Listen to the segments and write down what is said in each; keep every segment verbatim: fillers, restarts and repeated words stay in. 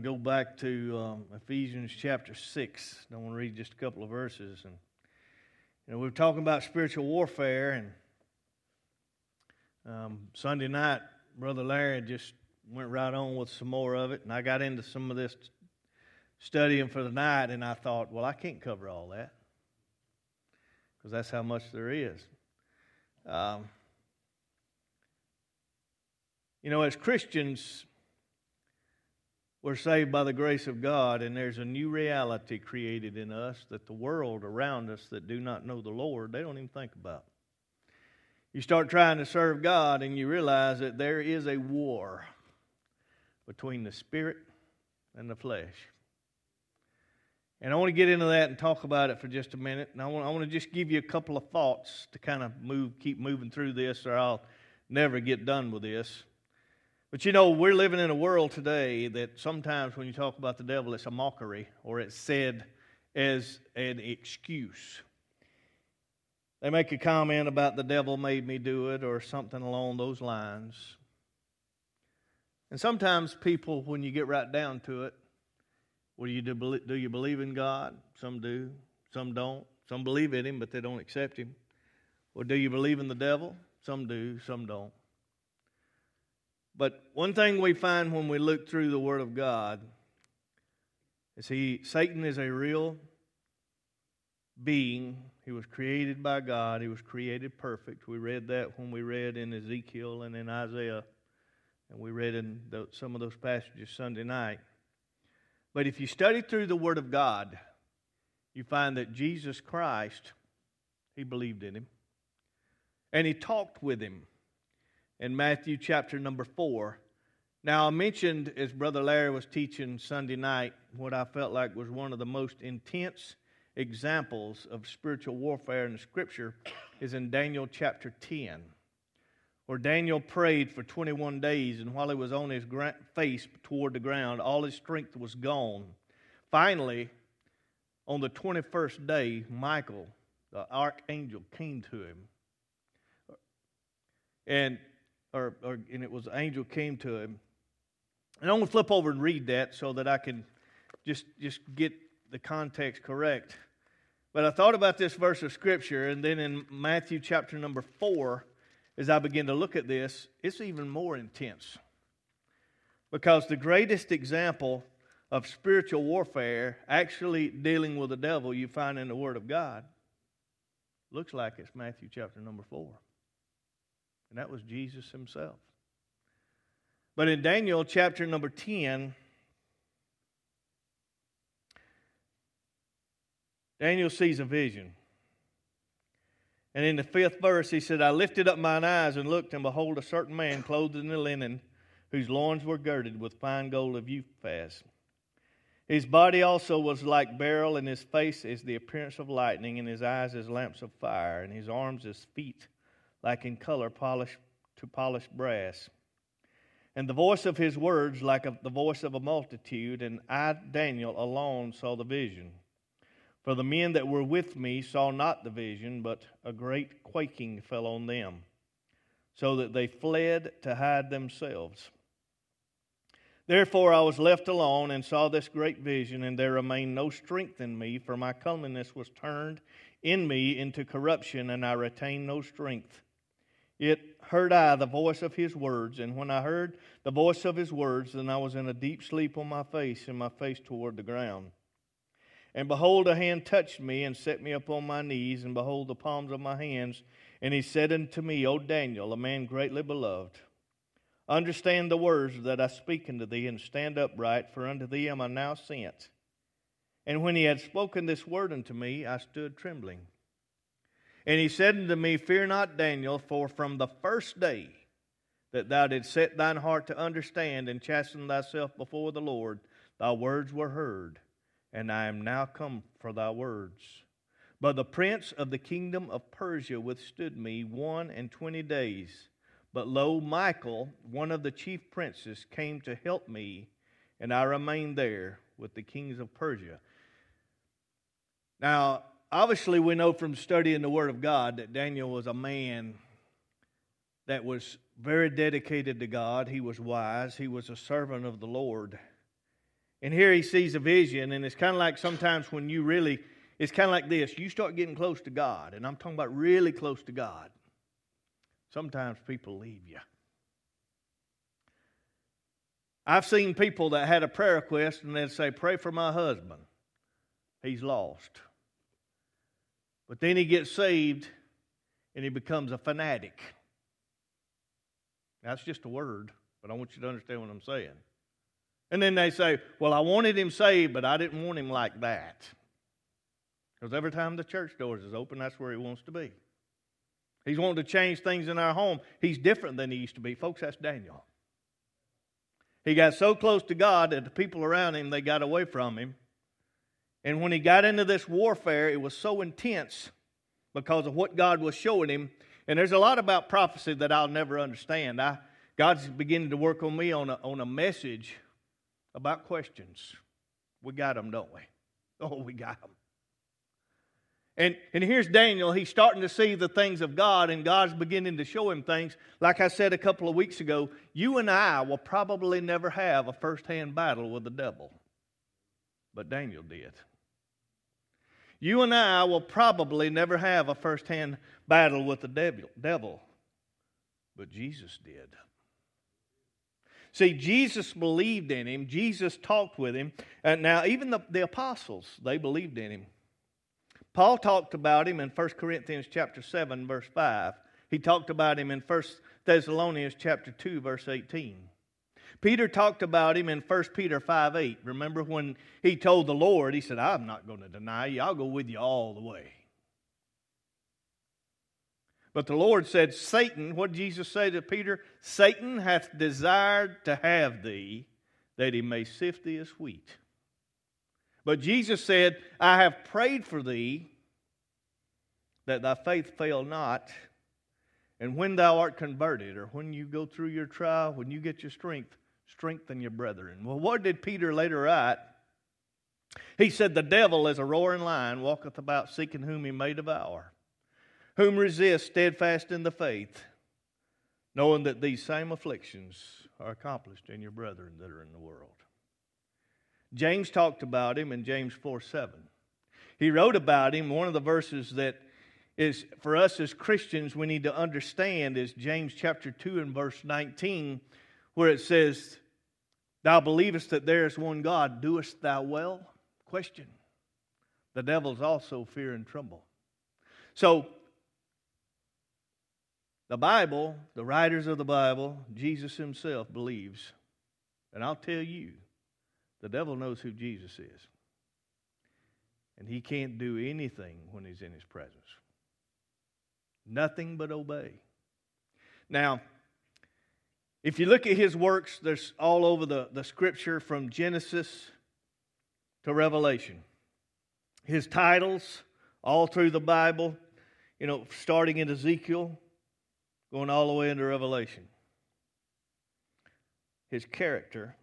to go back to um, Ephesians chapter six. I want to read just a couple of verses. And you know, we were talking about spiritual warfare, and um, Sunday night, Brother Larry just went right on with some more of it, and I got into some of this studying for the night, and I thought, well, I can't cover all that because that's how much there is. Um, you know, as Christians, we're saved by the grace of God, and there's a new reality created in us that the world around us that do not know the Lord, they don't even think about. You start trying to serve God, and you realize that there is a war between the spirit and the flesh. And I want to get into that and talk about it for just a minute. And I want, I want to just give you a couple of thoughts to kind of move, keep moving through this, or I'll never get done with this. But you know, we're living in a world today that sometimes when you talk about the devil, it's a mockery, or it's said as an excuse. They make a comment about the devil made me do it, or something along those lines. And sometimes people, when you get right down to it, what do you do? Do you believe in God? Some do, some don't. Some believe in Him, but they don't accept Him. Or do you believe in the devil? Some do, some don't. But one thing we find when we look through the Word of God is he, Satan is a real being. He was created by God. He was created perfect. We read that when we read in Ezekiel and in Isaiah. And we read in the, some of those passages Sunday night. But if you study through the Word of God, you find that Jesus Christ, He believed in Him. And He talked with Him. In Matthew chapter number four. Now I mentioned, as Brother Larry was teaching Sunday night, what I felt like was one of the most intense examples of spiritual warfare in the Scripture is in Daniel chapter ten, where Daniel prayed for twenty-one days, and while he was on his face toward the ground, all his strength was gone. Finally, on the twenty-first day, Michael, the archangel, came to him. And Or, or and it was the angel came to him. And I'm going to flip over and read that so that I can just, just get the context correct. But I thought about this verse of Scripture, and then in Matthew chapter number four, as I begin to look at this, it's even more intense. Because the greatest example of spiritual warfare, actually dealing with the devil, you find in the Word of God, looks like it's Matthew chapter number four. And that was Jesus Himself. But in Daniel chapter number ten, Daniel sees a vision. And in the fifth verse, he said, I lifted up mine eyes and looked, and behold, a certain man clothed in the linen, whose loins were girded with fine gold of Uphaz. His body also was like beryl, and his face is the appearance of lightning, and his eyes as lamps of fire, and his arms as feet like in color polished to polished brass. And the voice of his words like a, the voice of a multitude, and I, Daniel, alone saw the vision. For the men that were with me saw not the vision, but a great quaking fell on them, so that they fled to hide themselves. Therefore I was left alone and saw this great vision, and there remained no strength in me, for my comeliness was turned in me into corruption, and I retained no strength. Yet heard I the voice of His words, and when I heard the voice of His words, then I was in a deep sleep on my face, and my face toward the ground. And behold, a hand touched me, and set me upon my knees, and behold, the palms of my hands. And he said unto me, O Daniel, a man greatly beloved, understand the words that I speak unto thee, and stand upright, for unto thee am I now sent. And when he had spoken this word unto me, I stood trembling. And he said unto me, fear not, Daniel, for from the first day that thou didst set thine heart to understand and chasten thyself before the Lord, thy words were heard, and I am now come for thy words. But the prince of the kingdom of Persia withstood me one and twenty days. But lo, Michael, one of the chief princes, came to help me, and I remained there with the kings of Persia. Now, obviously, we know from studying the Word of God that Daniel was a man that was very dedicated to God. He was wise. He was a servant of the Lord. And here he sees a vision, and it's kind of like sometimes when you really, it's kind of like this. You start getting close to God, and I'm talking about really close to God. Sometimes people leave you. I've seen people that had a prayer request, and they'd say, pray for my husband. He's lost. But then he gets saved, and he becomes a fanatic. That's just a word, but I want you to understand what I'm saying. And then they say, well, I wanted him saved, but I didn't want him like that. Because every time the church doors is open, that's where he wants to be. He's wanting to change things in our home. He's different than he used to be. Folks, that's Daniel. He got so close to God that the people around him, they got away from him. And when he got into this warfare, it was so intense because of what God was showing him. And there's a lot about prophecy that I'll never understand. I, God's beginning to work on me on a, on a message about questions. We got them, don't we? Oh, we got them. And, and here's Daniel. He's starting to see the things of God, and God's beginning to show him things. Like I said a couple of weeks ago, you and I will probably never have a first-hand battle with the devil. But Daniel did. You and I will probably never have a first-hand battle with the devil. But Jesus did. See, Jesus believed in him. Jesus talked with him. And now, even the, the apostles, they believed in him. Paul talked about him in First Corinthians chapter seven, verse five. He talked about him in First Thessalonians chapter two, verse eighteen. Peter talked about him in First Peter five, eight. Remember when he told the Lord, he said, I'm not going to deny you. I'll go with you all the way. But the Lord said, Satan, what did Jesus say to Peter? Satan hath desired to have thee, that he may sift thee as wheat. But Jesus said, I have prayed for thee, that thy faith fail not. And when thou art converted, or when you go through your trial, when you get your strength, strengthen your brethren. Well, what did Peter later write? He said, the devil as a roaring lion walketh about seeking whom he may devour. Whom resist steadfast in the faith, knowing that these same afflictions are accomplished in your brethren that are in the world. James talked about him in James four seven. He wrote about him. One of the verses that is for us as Christians we need to understand is James chapter two and verse nineteen, where it says, Thou believest that there is one God, doest thou well? Question. The devils also fear and tremble. So, the Bible, the writers of the Bible, Jesus himself believes, and I'll tell you, the devil knows who Jesus is. And he can't do anything when he's in his presence. Nothing but obey. Now, if you look at his works, there's all over the, the Scripture from Genesis to Revelation. His titles, all through the Bible, you know, starting in Ezekiel, going all the way into Revelation. His character.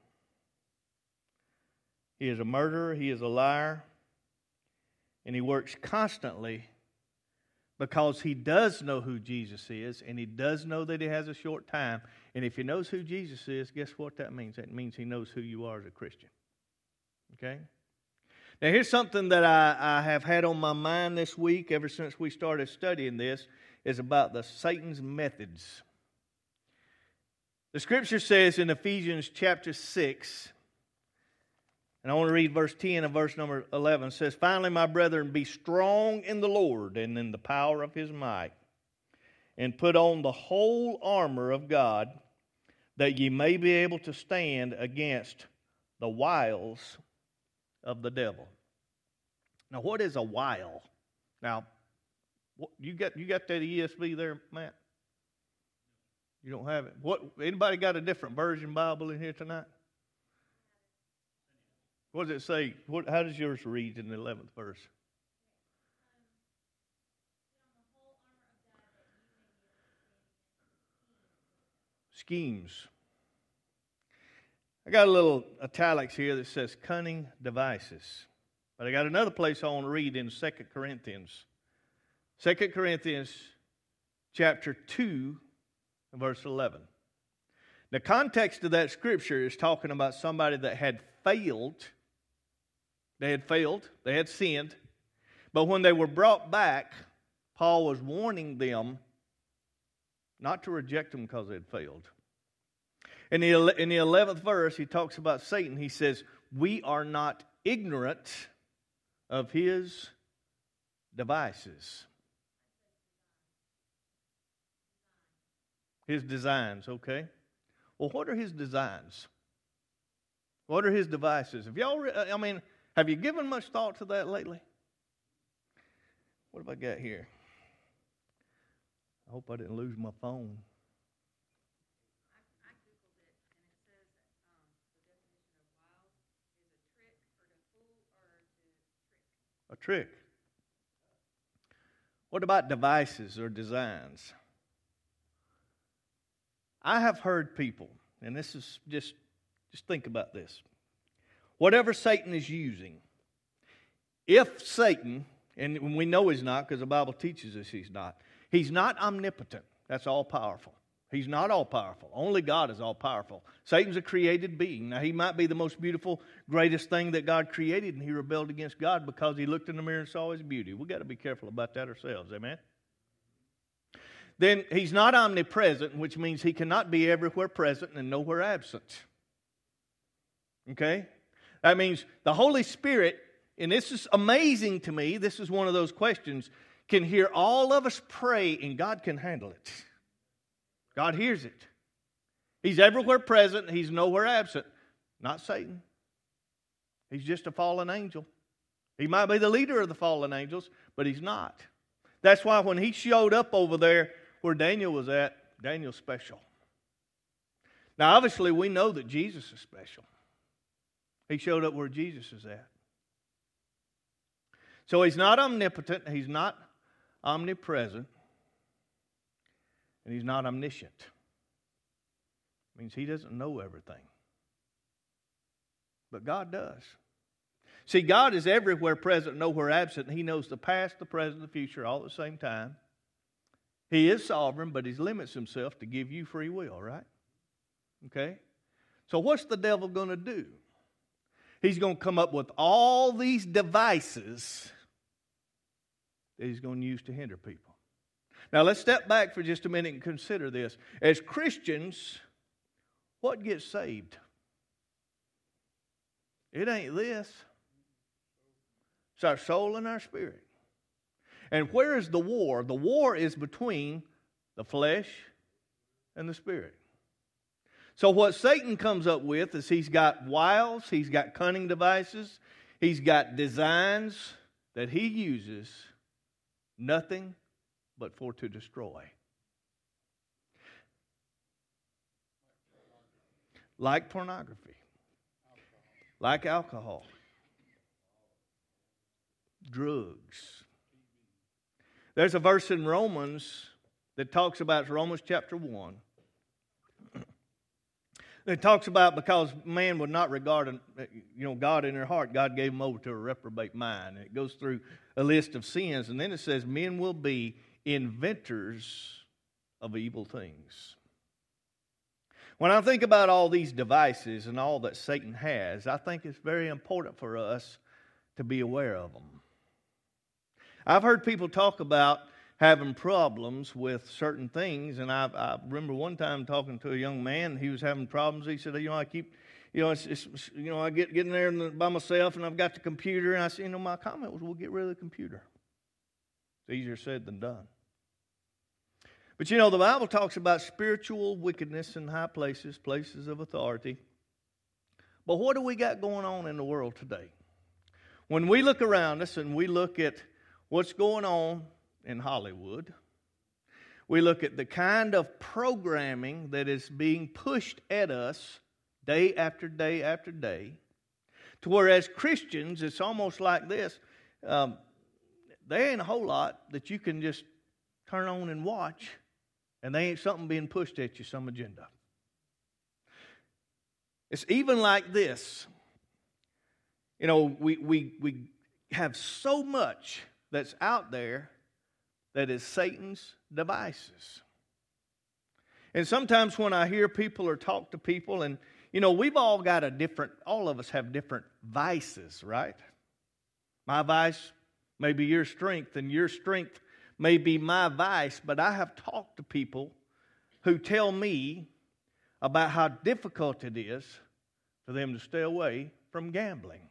He is a murderer, he is a liar, and he works constantly because he does know who Jesus is, and he does know that he has a short time. And if he knows who Jesus is, guess what that means? That means he knows who you are as a Christian. Okay? Now here's something that I, I have had on my mind this week ever since we started studying this, is about the Satan's methods. The Scripture says in Ephesians chapter six, and I want to read verse ten and verse number eleven. It says, Finally, my brethren, be strong in the Lord and in the power of his might, and put on the whole armor of God, that ye may be able to stand against the wiles of the devil. Now, what is a wile? Now, you got you got that E S V there, Matt? You don't have it. What? Anybody got a different version Bible in here tonight? What does it say? What, how does yours read in the eleventh verse? Schemes. I got a little italics here that says cunning devices. But I got another place I want to read in Second Corinthians. Second Corinthians chapter two, verse eleven. The context of that scripture is talking about somebody that had failed. They had failed. They had sinned. But when they were brought back, Paul was warning them not to reject them because they had failed. In the, in the eleventh verse, he talks about Satan. He says, we are not ignorant of his devices. His designs, okay? Well, what are his designs? What are his devices? Have y'all, I mean, have you given much thought to that lately? What have I got here? I hope I didn't lose my phone. I, I Googled it, and it says um, the definition of wild is a trick or to fool or to trick. A trick. What about devices or designs? I have heard people, and this is just, just think about this. Whatever Satan is using, if Satan, and we know he's not because the Bible teaches us he's not, he's not omnipotent. That's all powerful. He's not all powerful. Only God is all powerful. Satan's a created being. Now, he might be the most beautiful, greatest thing that God created, and he rebelled against God because he looked in the mirror and saw his beauty. We've got to be careful about that ourselves. Amen? Then he's not omnipresent, which means he cannot be everywhere present and nowhere absent. Okay? That means the Holy Spirit, and this is amazing to me, this is one of those questions, can hear all of us pray and God can handle it. God hears it. He's everywhere present, he's nowhere absent. Not Satan. He's just a fallen angel. He might be the leader of the fallen angels, but he's not. That's why when he showed up over there where Daniel was at, Daniel's special. Now, obviously, we know that Jesus is special. He showed up where Jesus is at. So he's not omnipotent, he's not omnipresent, and he's not omniscient. It means he doesn't know everything. But God does. See, God is everywhere present, nowhere absent. He knows the past, the present, the future all at the same time. He is sovereign, but he limits himself to give you free will, right? Okay? So what's the devil going to do? He's going to come up with all these devices that he's going to use to hinder people. Now let's step back for just a minute and consider this. As Christians, what gets saved? It ain't this. It's our soul and our spirit. And where is the war? The war is between the flesh and the spirit. So what Satan comes up with is he's got wiles, he's got cunning devices, he's got designs that he uses nothing but for to destroy. Like pornography. Like alcohol. Drugs. There's a verse in Romans that talks about, Romans chapter one. It talks about because man would not regard, you know, God in their heart, God gave them over to a reprobate mind. And it goes through a list of sins, and then it says, men will be inventors of evil things. When I think about all these devices and all that Satan has, I think it's very important for us to be aware of them. I've heard people talk about having problems with certain things, and I, I remember one time talking to a young man. He was having problems. He said, "You know, I keep, you know, it's, it's you know, I get getting there by myself, and I've got the computer." And I said, "You know, my comment was, we'll get rid of the computer." It's easier said than done. But you know, the Bible talks about spiritual wickedness in high places, places of authority. But what do we got going on in the world today? When we look around us and we look at what's going on in Hollywood, we look at the kind of programming that is being pushed at us day after day after day, to where as Christians, it's almost like this. Um, there ain't a whole lot that you can just turn on and watch, and there ain't something being pushed at you, some agenda. It's even like this. You know, we, we, we have so much that's out there that is Satan's devices. And sometimes when I hear people or talk to people, and you know, we've all got a different, all of us have different vices, right? My vice may be your strength, and your strength may be my vice, but I have talked to people who tell me about how difficult it is for them to stay away from gambling.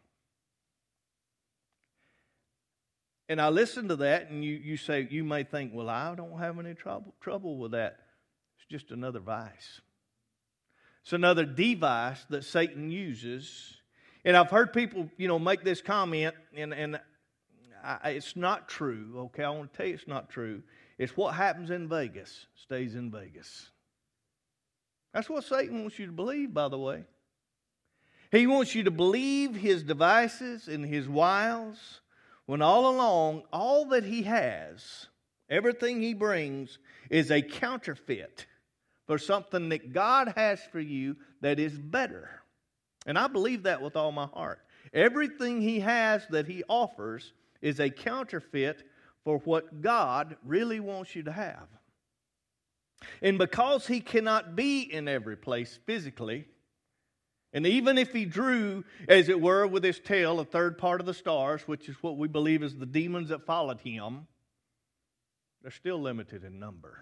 And I listen to that, and you, you say, you may think, well, I don't have any trouble, trouble with that. It's just another vice. It's another device that Satan uses. And I've heard people, you know, make this comment, and, and I, it's not true, okay? I want to tell you it's not true. It's what happens in Vegas stays in Vegas. That's what Satan wants you to believe, by the way. He wants you to believe his devices and his wiles, when all along, all that he has, everything he brings, is a counterfeit for something that God has for you that is better. And I believe that with all my heart. Everything he has that he offers is a counterfeit for what God really wants you to have. And because he cannot be in every place physically, and even if he drew, as it were, with his tail, a third part of the stars, which is what we believe is the demons that followed him, they're still limited in number.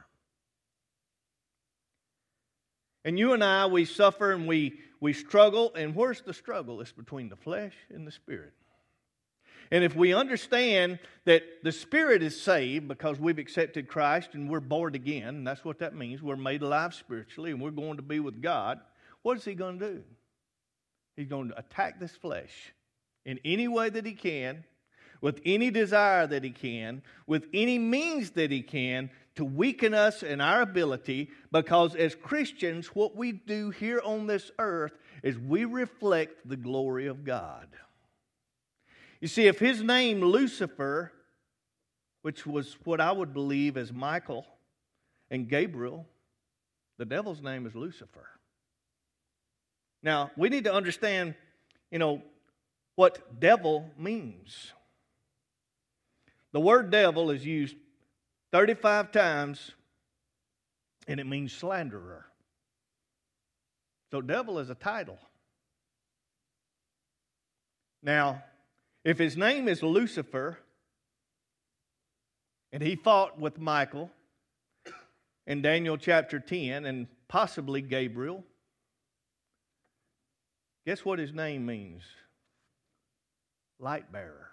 And you and I, we suffer and we, we struggle. And where's the struggle? It's between the flesh and the spirit. And if we understand that the spirit is saved because we've accepted Christ and we're born again, and that's what that means, we're made alive spiritually and we're going to be with God, what is he going to do? He's going to attack this flesh in any way that he can, with any desire that he can, with any means that he can, to weaken us in our ability, because as Christians, what we do here on this earth is we reflect the glory of God. You see, if his name Lucifer, which was what I would believe as Michael and Gabriel, the devil's name is Lucifer. Now, we need to understand, you know, what devil means. The word devil is used thirty-five times, and it means slanderer. So devil is a title. Now, if his name is Lucifer, and he fought with Michael in Daniel chapter ten, and possibly Gabriel, guess what his name means? Light bearer.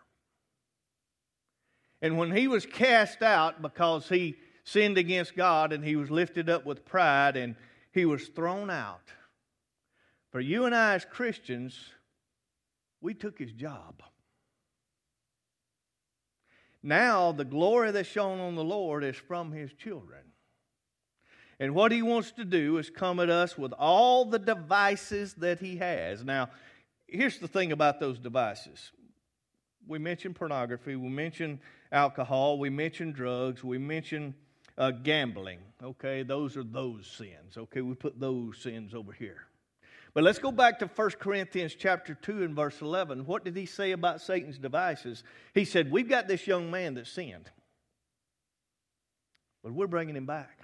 And when he was cast out because he sinned against God and he was lifted up with pride and he was thrown out, for you and I as Christians, we took his job. Now the glory that's shown on the Lord is from his children. And what he wants to do is come at us with all the devices that he has. Now, here's the thing about those devices. We mentioned pornography, we mentioned alcohol, we mentioned drugs, we mentioned uh, gambling. Okay, those are those sins. Okay, we put those sins over here. But let's go back to First Corinthians chapter two and verse eleven. What did he say about Satan's devices? He said, we've got this young man that sinned, but we're bringing him back.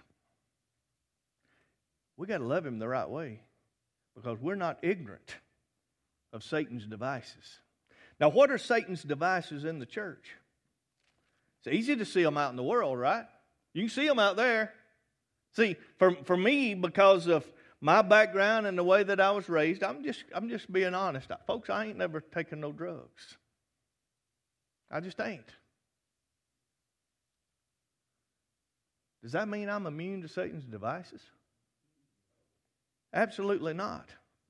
We got to love him the right way because we're not ignorant of Satan's devices. Now, what are Satan's devices in the church? It's easy to see them out in the world, right? You can see them out there. See, for, for me, because of my background and the way that I was raised, I'm just I'm just being honest. Folks, I ain't never taken no drugs. I just ain't. Does that mean I'm immune to Satan's devices? Absolutely not.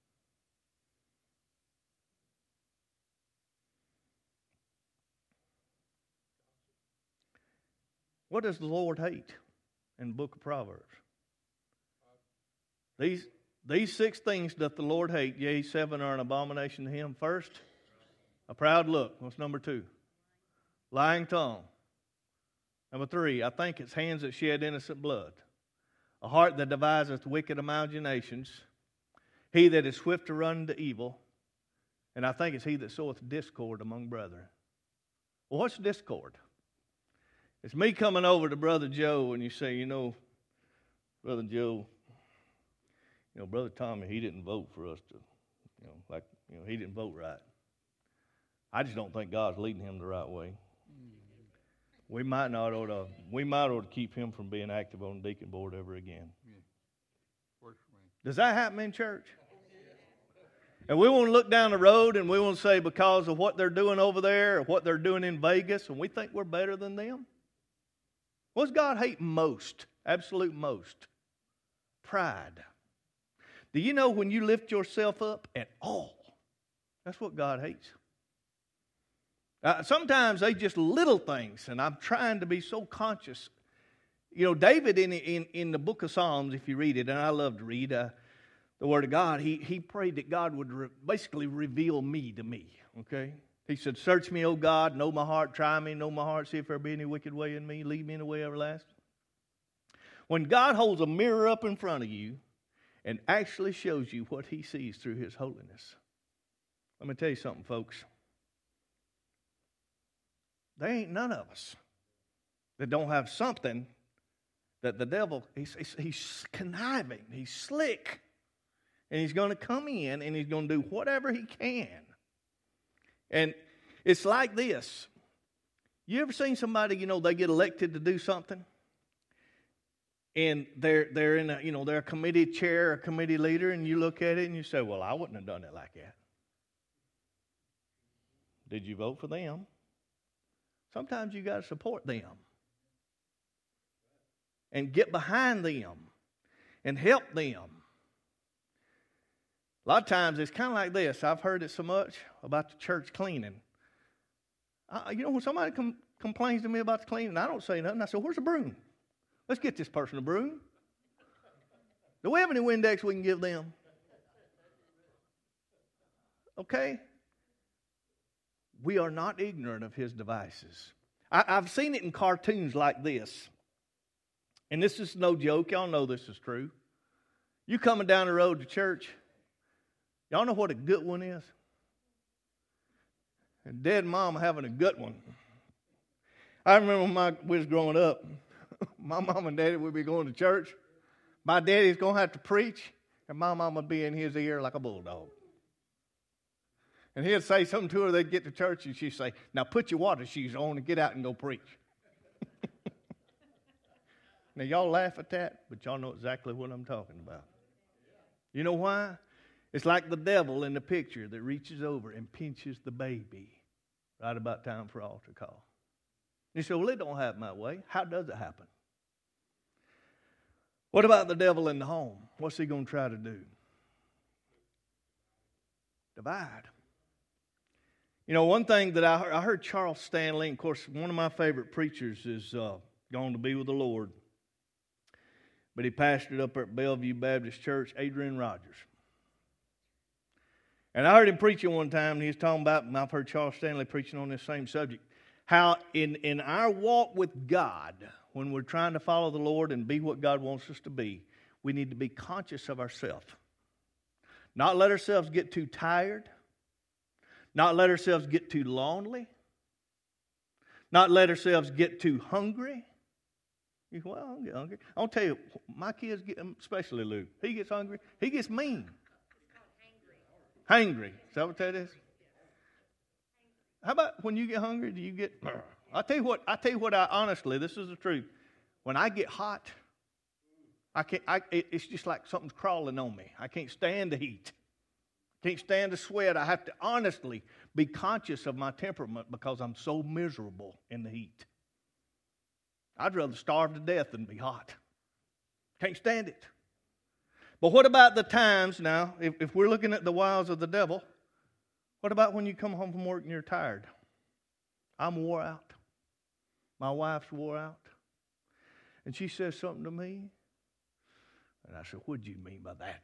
What does the Lord hate in the book of Proverbs? These, these six things doth the Lord hate, yea, seven are an abomination to him. First, a proud look. What's number two? Lying tongue. Number three, I think it's hands that shed innocent blood. A heart that deviseth wicked imaginations. He that is swift to run to evil. And I think it's he that soweth discord among brethren. Well, what's discord? It's me coming over to Brother Joe and you say, you know, Brother Joe, You know, Brother Tommy, he didn't vote for us to, you know, like, you know, he didn't vote right. I just don't think God's leading him the right way. We might not ought to, we might ought to keep him from being active on the deacon board ever again. Yeah. Works for me. Does that happen in church? And we want to look down the road and we want to say because of what they're doing over there or what they're doing in Vegas, and we think we're better than them? What's God hate most? Absolute most? Pride. Do you know when you lift yourself up at all? That's what God hates. Uh, sometimes they just little things, and I'm trying to be so conscious. You know, David in in, in the book of Psalms, if you read it, and I love to read uh, the Word of God, he, he prayed that God would re- basically reveal me to me, okay? He said, search me, O God, know my heart, try me, know my heart, see if there be any wicked way in me, lead me in the way everlasting. When God holds a mirror up in front of you and actually shows you what he sees through his holiness, let me tell you something, folks. There ain't none of us that don't have something that the devil, he's, he's, he's conniving, he's slick, and he's going to come in and he's going to do whatever he can. And it's like this. You ever seen somebody, you know, they get elected to do something, and they're they're in a, you know, they're a committee chair, a committee leader, and you look at it and you say, well, I wouldn't have done it like that. Did you vote for them? Sometimes you got to support them and get behind them and help them. A lot of times it's kind of like this. I've heard it so much about the church cleaning. I, you know, when somebody com- complains to me about the cleaning, I don't say nothing. I say, where's the broom? Let's get this person a broom. Do we have any Windex we can give them? Okay? We are not ignorant of his devices. I, I've seen it in cartoons like this. And this is no joke. Y'all know this is true. You coming down the road to church, y'all know what a good one is? And dead mom having a good one. I remember when my, we was growing up, my mom and daddy would be going to church. My daddy's going to have to preach, and my mom would be in his ear like a bulldog. And he'd say something to her, they'd get to church, and she'd say, now put your water shoes on and get out and go preach. Now, y'all laugh at that, but y'all know exactly what I'm talking about. You know why? It's like the devil in the picture that reaches over and pinches the baby right about time for altar call. You say, well, it don't happen that way. How does it happen? What about the devil in the home? What's he going to try to do? Divide. You know, one thing that I heard, I heard Charles Stanley, of course, one of my favorite preachers is uh, gone to be with the Lord. But he pastored up at Bellevue Baptist Church, Adrian Rogers. And I heard him preaching one time, and he was talking about, and I've heard Charles Stanley preaching on this same subject, how in, in our walk with God, when we're trying to follow the Lord and be what God wants us to be, we need to be conscious of ourselves. Not let ourselves get too tired. Not let ourselves get too lonely. Not let ourselves get too hungry. You go, well, I don't get hungry. I'll tell you, my kids get, especially Luke, he gets hungry. He gets mean. Hangry. Is that what that is? How about when you get hungry, do you get... I'll tell you what, I'll tell you what I honestly, this is the truth. When I get hot, I can't, I, it, it's just like something's crawling on me. I can't stand the heat. Can't stand the sweat. I have to honestly be conscious of my temperament because I'm so miserable in the heat. I'd rather starve to death than be hot. Can't stand it. But what about the times now, if, if we're looking at the wiles of the devil, what about when you come home from work and you're tired? I'm wore out. My wife's wore out. And she says something to me. And I said, what do you mean by that?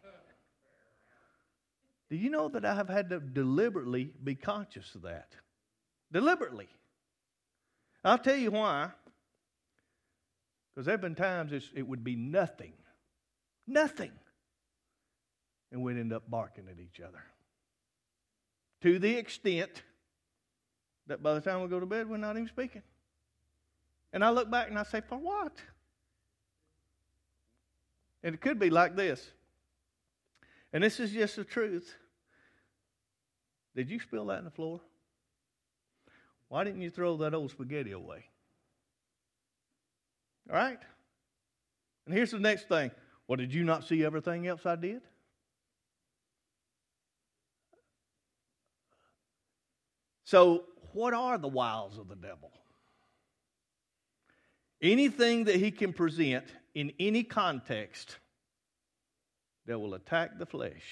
Do you know that I have had to deliberately be conscious of that? Deliberately. I'll tell you why. Because there have been times it's, it would be nothing. Nothing. And we'd end up barking at each other. To the extent that by the time we go to bed, we're not even speaking. And I look back and I say, for what? And it could be like this. And this is just the truth. Did you spill that on the floor? Why didn't you throw that old spaghetti away? All right? And here's the next thing. Well, did you not see everything else I did? So, what are the wiles of the devil? Anything that he can present in any context that will attack the flesh.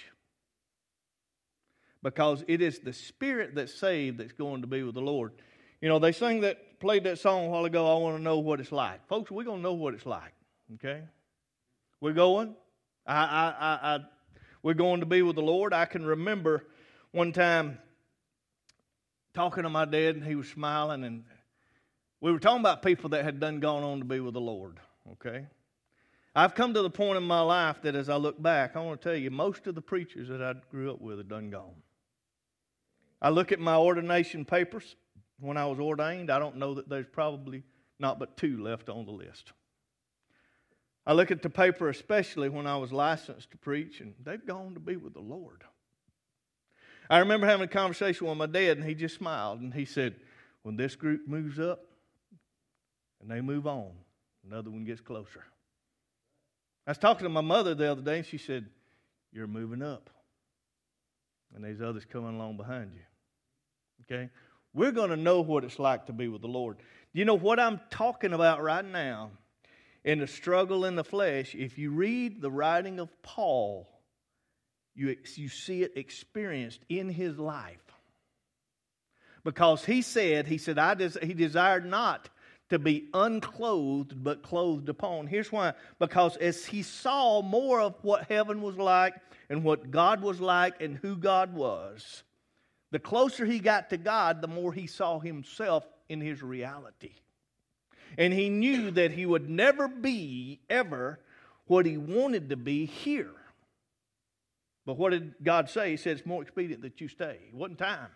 Because it is the spirit that's saved that's going to be with the Lord. You know, they sang that, played that song a while ago, I want to know what it's like. Folks, we're going to know what it's like, okay? We're going. I, I, I, I, we're going to be with the Lord. I can remember one time talking to my dad, and he was smiling, and we were talking about people that had done gone on to be with the Lord, okay? I've come to the point in my life that as I look back, I want to tell you, most of the preachers that I grew up with are done gone. I look at my ordination papers when I was ordained. I don't know that there's probably not but two left on the list. I look at the paper especially when I was licensed to preach, and they've gone to be with the Lord. I remember having a conversation with my dad, and he just smiled, and he said, when this group moves up and they move on, another one gets closer. I was talking to my mother the other day, and she said, you're moving up, and there's others coming along behind you. Okay? We're going to know what it's like to be with the Lord. You know what I'm talking about right now in the struggle in the flesh? If you read the writing of Paul, you, you see it experienced in his life. Because he said, he said, I des- he desired not to be unclothed, but clothed upon. Here's why. Because as he saw more of what heaven was like and what God was like and who God was, the closer he got to God, the more he saw himself in his reality. And he knew that he would never be, ever, what he wanted to be here. But what did God say? He said, it's more expedient that you stay. It wasn't time.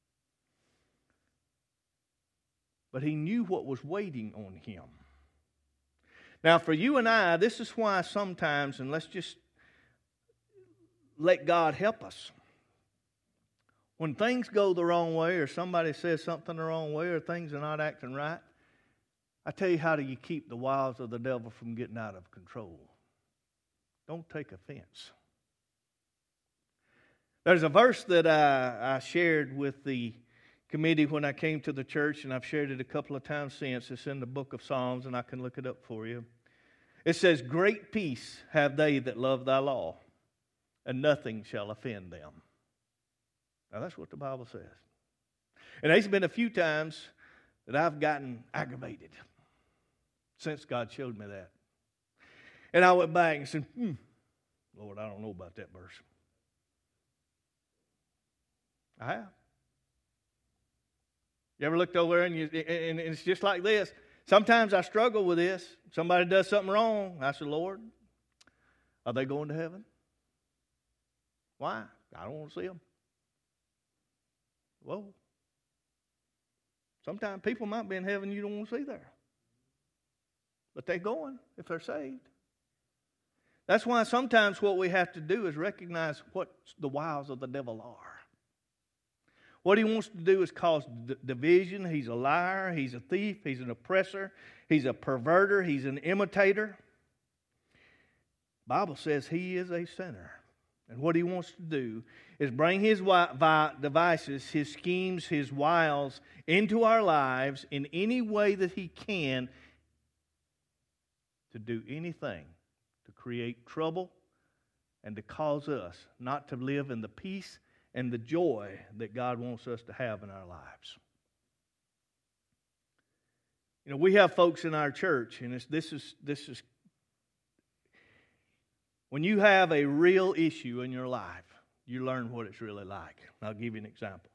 But he knew what was waiting on him. Now, for you and I, this is why sometimes, and let's just let God help us. When things go the wrong way, or somebody says something the wrong way, or things are not acting right, I tell you, how do you keep the wiles of the devil from getting out of control? Don't take offense. There's a verse that I, I shared with the committee when I came to the church, and I've shared it a couple of times since. It's in the book of Psalms, and I can look it up for you. It says, great peace have they that love thy law, and nothing shall offend them. Now that's what the Bible says. And there's been a few times that I've gotten aggravated since God showed me that. And I went back and said, hmm, Lord, I don't know about that verse. I have. You ever looked over there and, you, and it's just like this. Sometimes I struggle with this. Somebody does something wrong. I said, Lord, are they going to heaven? Why? I don't want to see them. Whoa. Sometimes people might be in heaven you don't want to see there. But they're going if they're saved. That's why sometimes what we have to do is recognize what the wiles of the devil are. What he wants to do is cause d- division. He's a liar. He's a thief. He's an oppressor. He's a perverter. He's an imitator. The Bible says he is a sinner. And what he wants to do is bring his wi- vi- devices, his schemes, his wiles into our lives in any way that he can to do anything to create trouble and to cause us not to live in the peace and the joy that God wants us to have in our lives. You know, we have folks in our church, and it's, this is this is when you have a real issue in your life, you learn what it's really like. I'll give you an example.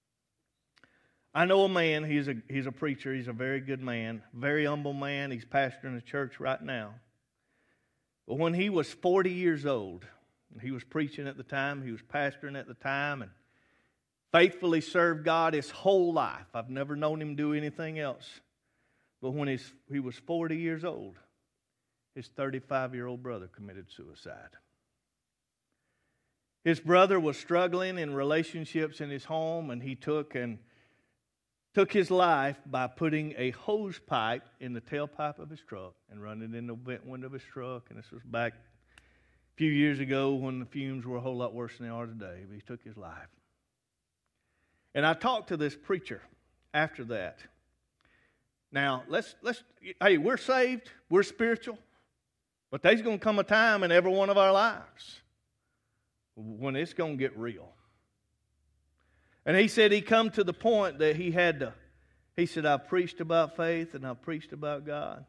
I know a man. He's a he's a preacher. He's a very good man, very humble man. He's pastoring a church right now. But when he was forty years old. He was preaching at the time. He was pastoring at the time and faithfully served God his whole life. I've never known him do anything else. But when he's, he was forty years old, his thirty-five-year-old brother committed suicide. His brother was struggling in relationships in his home, and he took and took his life by putting a hose pipe in the tailpipe of his truck and running it in the vent window of his truck. And this was back a few years ago when the fumes were a whole lot worse than they are today. But he took his life. And I talked to this preacher after that. Now, let's, let's, hey, we're saved, we're spiritual, but there's going to come a time in every one of our lives when it's going to get real. And he said he come to the point that he had to, he said, I've preached about faith and I've preached about God.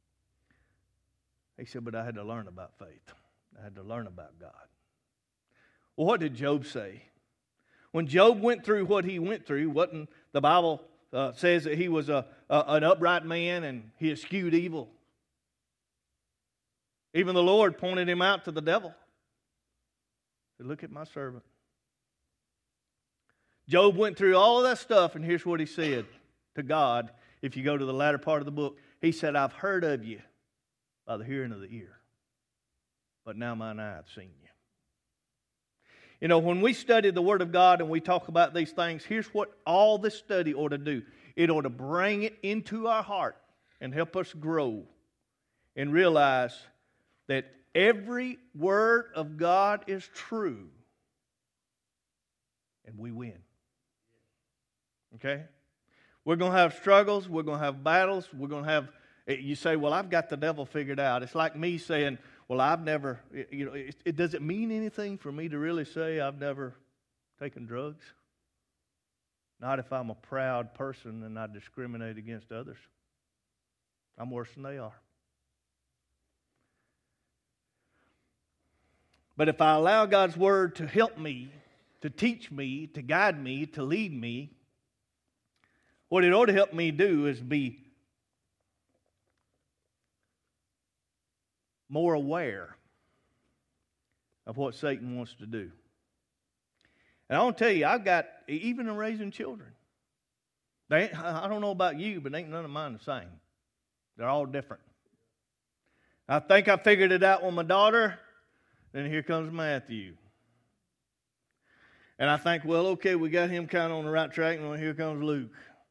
He said, but I had to learn about faith. I had to learn about God. Well, what did Job say? When Job went through what he went through, wasn't the Bible uh, says that he was a, a an upright man and he eschewed evil. Even the Lord pointed him out to the devil. He said, look at my servant. Job went through all of that stuff, and here's what he said to God. If you go to the latter part of the book, he said, I've heard of you by the hearing of the ear, but now mine eye hath seen you. You know, when we study the Word of God and we talk about these things, here's what all this study ought to do. It ought to bring it into our heart and help us grow and realize that every word of God is true, and we win. Okay? We're going to have struggles. We're going to have battles. We're going to have, you say, well, I've got the devil figured out. It's like me saying, well, I've never, you know, it, it does it mean anything for me to really say I've never taken drugs? Not if I'm a proud person and I discriminate against others. I'm worse than they are. But if I allow God's Word to help me, to teach me, to guide me, to lead me, what it ought to help me do is be more aware of what Satan wants to do. And I want to tell you, I've got, even in raising children, they ain't, I don't know about you, but ain't none of mine the same. They're all different. I think I figured it out with my daughter, then here comes Matthew. And I think, well, okay, we got him kind of on the right track, and well, here comes Luke.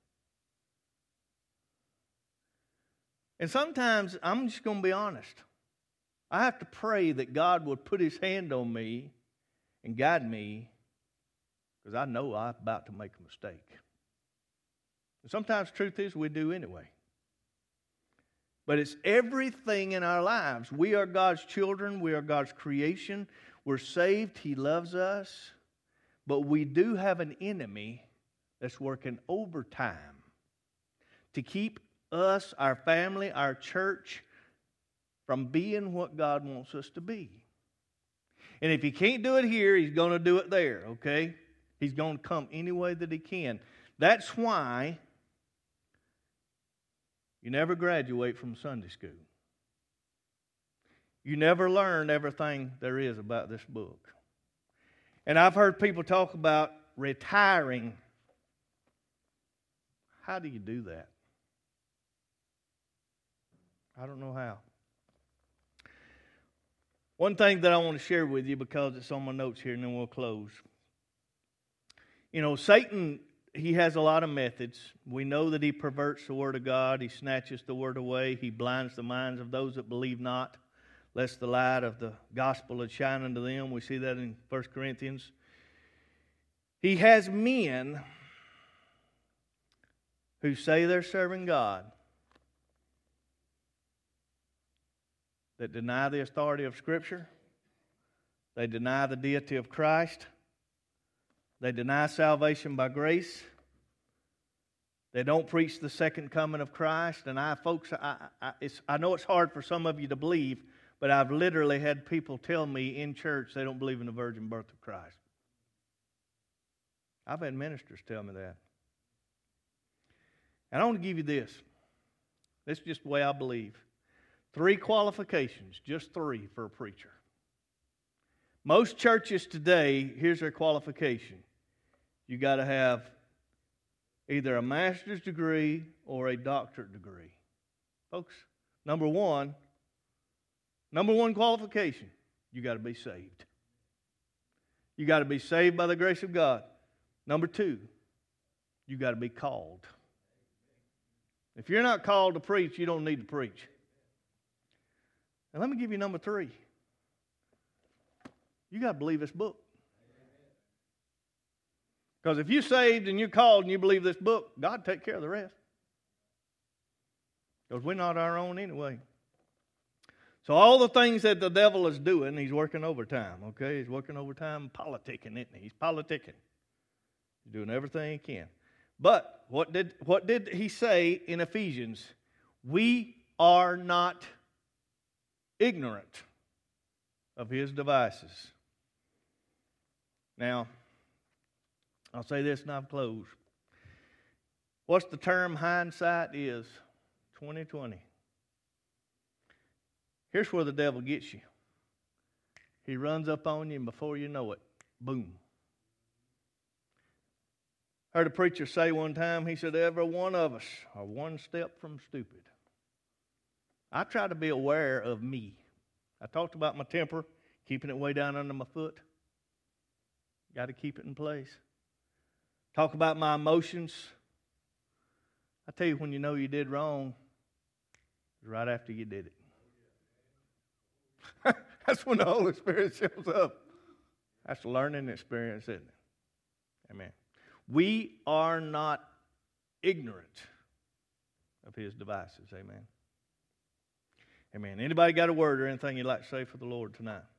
And sometimes, I'm just going to be honest, I have to pray that God would put His hand on me and guide me, because I know I'm about to make a mistake. And sometimes the truth is we do anyway. But it's everything in our lives. We are God's children. We are God's creation. We're saved. He loves us. But we do have an enemy that's working overtime to keep us, our family, our church, from being what God wants us to be. And if He can't do it here, He's going to do it there, okay? He's going to come any way that He can. That's why you never graduate from Sunday school. You never learn everything there is about this book. And I've heard people talk about retiring. How do you do that? I don't know how. One thing that I want to share with you, because it's on my notes here, and then we'll close. You know, Satan, he has a lot of methods. We know that he perverts the Word of God. He snatches the Word away. He blinds the minds of those that believe not, lest the light of the gospel had shine unto them. We see that in First Corinthians. He has men who say they're serving God that deny the authority of Scripture. They deny the deity of Christ. They deny salvation by grace. They don't preach the second coming of Christ. And I, folks, I, I, it's, I know it's hard for some of you to believe, but I've literally had people tell me in church they don't believe in the virgin birth of Christ. I've had ministers tell me that. And I want to give you this. This is just the way I believe. Three qualifications, just three for a preacher. Most churches today, here's their qualification. You got to have either a master's degree or a doctorate degree. Folks, number one, number one qualification, you got to be saved. You got to be saved by the grace of God. Number two, you got to be called. If you're not called to preach, you don't need to preach. And let me give you number three. You got to believe this book. Because if you're saved and you're called and you believe this book, God will take care of the rest. Because we're not our own anyway. So all the things that the devil is doing, he's working overtime, okay? He's working overtime politicking, isn't he? He's politicking. He's doing everything he can. But what did, what did he say in Ephesians? We are not ignorant of his devices. Now, I'll say this and I'll close. What's the term hindsight is? twenty twenty. Here's where the devil gets you. He runs up on you, and before you know it, boom. Heard a preacher say one time, he said, every one of us are one step from stupid. I try to be aware of me. I talked about my temper, keeping it way down under my foot. Got to keep it in place. Talk about my emotions. I tell you, when you know you did wrong, it's right after you did it. That's when the Holy Spirit shows up. That's a learning experience, isn't it? Amen. We are not ignorant of his devices. Amen. Amen. Anybody got a word or anything you'd like to say for the Lord tonight?